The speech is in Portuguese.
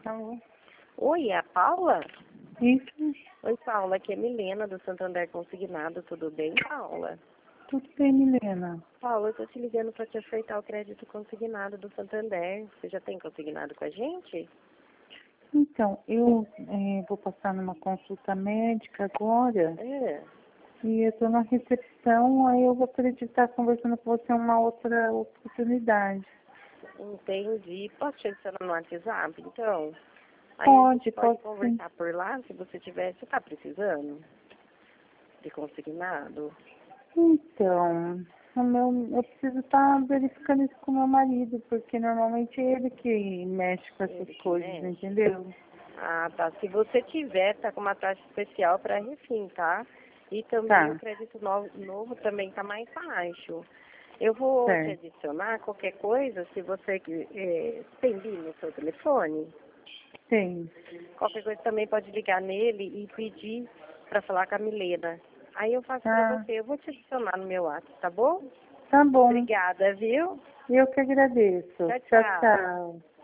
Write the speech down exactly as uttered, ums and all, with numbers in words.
Alô? Oi, é a Paula? Isso, Oi, Paula, aqui é Milena do Santander Consignado, tudo bem, Paula? tudo bem, Milena. Paula, eu tô te ligando para te ofertar o crédito consignado do Santander. Você já tem consignado com a gente? Então, eu eh, vou passar numa consulta médica agora É, e eu estou na recepção, aí eu gostaria de estar conversando com você uma outra oportunidade. entendi. Posso te adicionar no WhatsApp, então? Aí a gente Pode, pode pode sim. conversar por lá, se você tiver... Você tá precisando de consignado? Então, o meu, eu preciso estar verificando isso com o meu marido, porque normalmente é ele que mexe com essas Ele que coisas, mexe? entendeu? Ah, tá. Se você tiver, tá com uma taxa especial para refim, tá? E também o Tá, crédito novo, novo também tá mais baixo. Eu vou te certo. adicionar qualquer coisa, se você eh, tem B I no seu telefone, Tem. qualquer coisa também pode ligar nele e pedir para falar com a Milena. Aí eu faço para Ah, você. Eu vou te adicionar no meu WhatsApp, tá bom? tá bom. Obrigada, viu? Eu que agradeço. Tchau, Tchau, tchau. tchau.